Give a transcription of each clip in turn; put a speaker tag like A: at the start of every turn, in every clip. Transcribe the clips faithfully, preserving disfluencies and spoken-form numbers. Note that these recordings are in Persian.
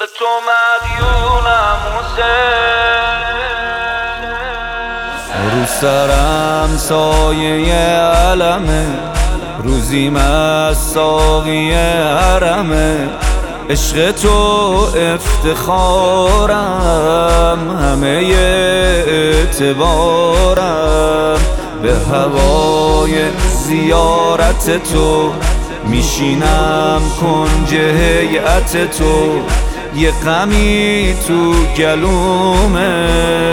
A: تو مدیونم حسین،
B: رو سرم سایه علمه، روزیم از ساقی حرمه. عشق تو افتخارم، همه اعتبارم. به هوای زیارت تو میشینم کنج هیئت تو. یه غمی تو گلومه،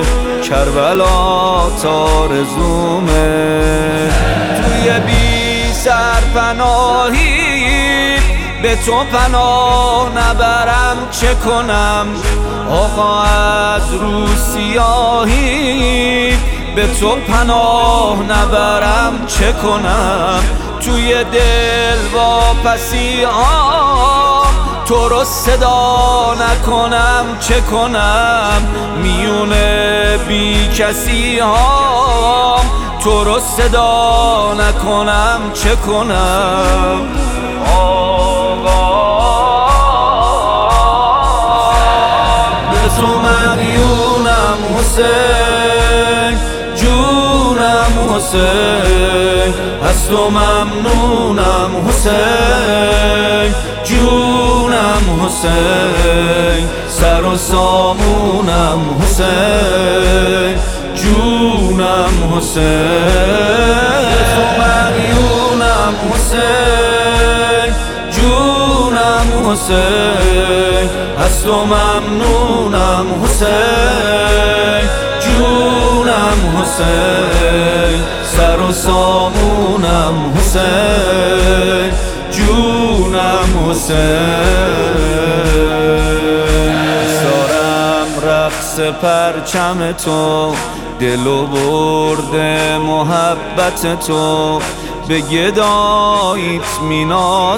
B: کربلا تارزومه. توی بی سرپناهی به تو پناه نبرم چه کنم؟ آقا از رو سیاهی به تو پناه نبرم چه کنم؟ توی دل واپسی ها تو رو صدا نکنم چه کنم؟ میونه بی کسی ها تو رو صدا نکنم چه کنم؟ به تو مدیونم حسین، جونم حسین. از تو ممنونم حسین، جونم حسین. سر و سامونم حسین، جونم حسین. به تو مدیونم حسین، جونم حسین. از تو ممنونم حسین، جونم حسین. سر و سامونم حسین، جونم حسین. سارم رقص پرچم تو، دل و برد محبت تو. به گداییت می